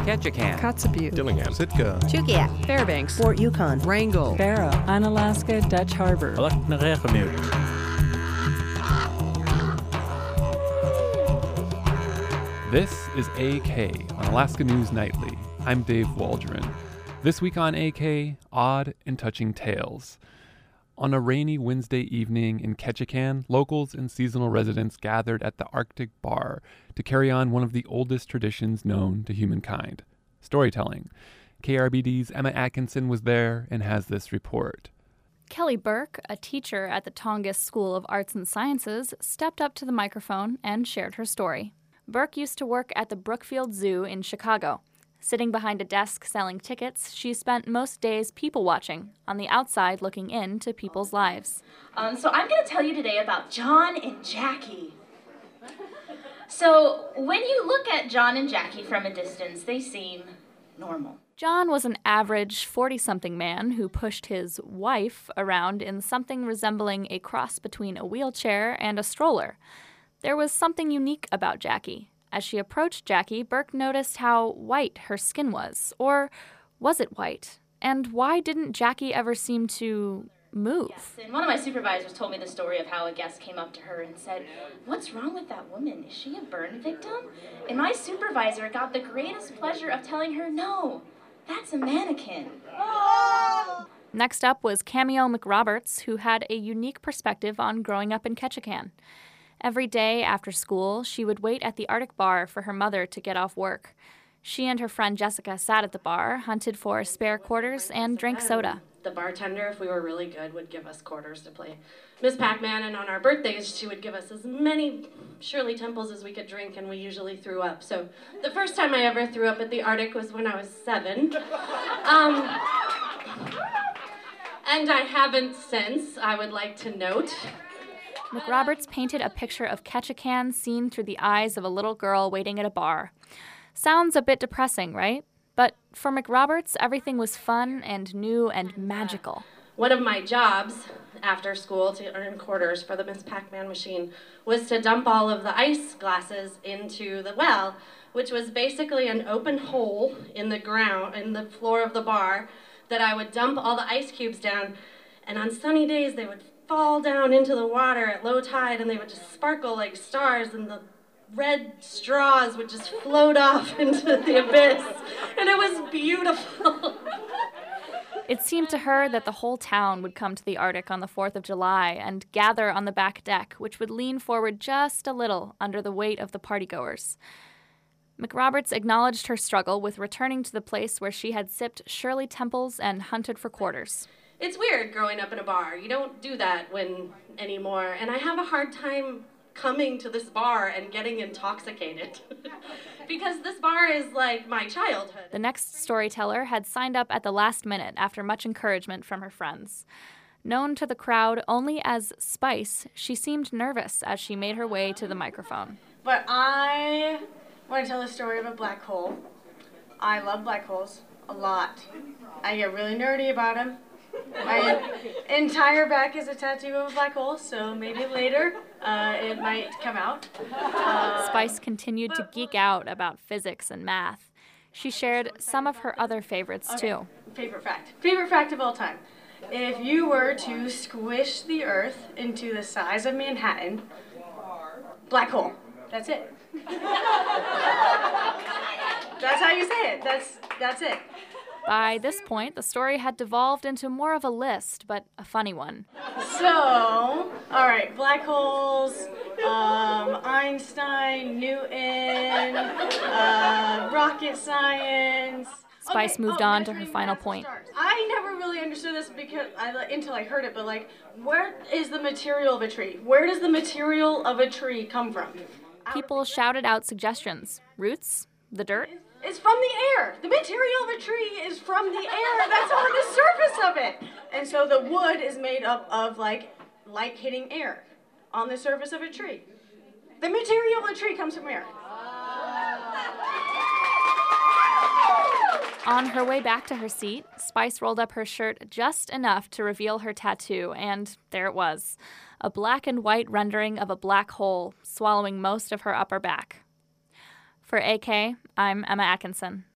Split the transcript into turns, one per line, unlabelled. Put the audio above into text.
Ketchikan,
Kotzebue,
Dillingham,
Sitka,
Chugiak,
Fairbanks,
Fort Yukon,
Wrangell,
Barrow, Unalaska, Dutch Harbor.
This is AK on Alaska News Nightly. I'm Dave Waldron. This week on AK, odd and touching tales. On a rainy Wednesday evening in Ketchikan, locals and seasonal residents gathered at the Arctic Bar to carry on one of the oldest traditions known to humankind, storytelling. KRBD's Emma Atkinson was there and has this report.
Kelly Burke, a teacher at the Tongass School of Arts and Sciences, stepped up to the microphone and shared her story. Burke used to work at the Brookfield Zoo in Chicago. Sitting behind a desk selling tickets, she spent most days people-watching, on the outside looking in to people's lives.
So I'm going to tell you today about John and Jackie. So when you look at John and Jackie from a distance, they seem normal.
John was an average 40-something man who pushed his wife around in something resembling a cross between a wheelchair and a stroller. There was something unique about Jackie. As she approached Jackie, Burke noticed how white her skin was. Or was it white? And why didn't Jackie ever seem to move?
Yes, and one of my supervisors told me the story of how a guest came up to her and said, "What's wrong with that woman? Is she a burn victim?" And my supervisor got the greatest pleasure of telling her, "No, that's a mannequin." Oh!
Next up was Cameo McRoberts, who had a unique perspective on growing up in Ketchikan. Every day after school, she would wait at the Arctic Bar for her mother to get off work. She and her friend Jessica sat at the bar, hunted for spare quarters, and drank soda.
The bartender, if we were really good, would give us quarters to play Miss Pac-Man, and on our birthdays, she would give us as many Shirley Temples as we could drink, and we usually threw up. So the first time I ever threw up at the Arctic was when I was 7. And I haven't since, I would like to note.
McRoberts painted a picture of Ketchikan seen through the eyes of a little girl waiting at a bar. Sounds a bit depressing, right? But for McRoberts, everything was fun and new and magical.
One of my jobs after school to earn quarters for the Miss Pac-Man machine was to dump all of the ice glasses into the well, which was basically an open hole in the ground, in the floor of the bar, that I would dump all the ice cubes down, and on sunny days they would fall down into the water at low tide, and they would just sparkle like stars, and the red straws would just float off into the abyss, and it was beautiful.
It seemed to her that the whole town would come to the Arctic on the 4th of July and gather on the back deck, which would lean forward just a little under the weight of the partygoers. McRoberts acknowledged her struggle with returning to the place where she had sipped Shirley Temples and hunted for quarters.
It's weird growing up in a bar. You don't do that anymore. And I have a hard time coming to this bar and getting intoxicated because this bar is like my childhood.
The next storyteller had signed up at the last minute after much encouragement from her friends. Known to the crowd only as Spice, she seemed nervous as she made her way to the microphone.
But I want to tell the story of a black hole. I love black holes a lot. I get really nerdy about them. My entire back is a tattoo of a black hole, so maybe later it might come out.
Spice continued to geek out about physics and math. She shared some of her other favorites, too.
Favorite fact of all time. If you were to squish the Earth into the size of Manhattan, black hole. That's it. That's how you say it. That's it.
By this point, the story had devolved into more of a list, but a funny one.
So, all right, black holes, Einstein, Newton, rocket science.
Spice moved on to her final point.
I never really understood this until I heard it, but where is the material of a tree? Where does the material of a tree come from?
People shouted out suggestions. Roots? The dirt?
It's from the air. The material of a tree is from the air. That's on the surface of it. And so the wood is made up of light hitting air on the surface of a tree. The material of a tree comes from air.
On her way back to her seat, Spice rolled up her shirt just enough to reveal her tattoo, and there it was, a black and white rendering of a black hole swallowing most of her upper back. For AK, I'm Emma Atkinson.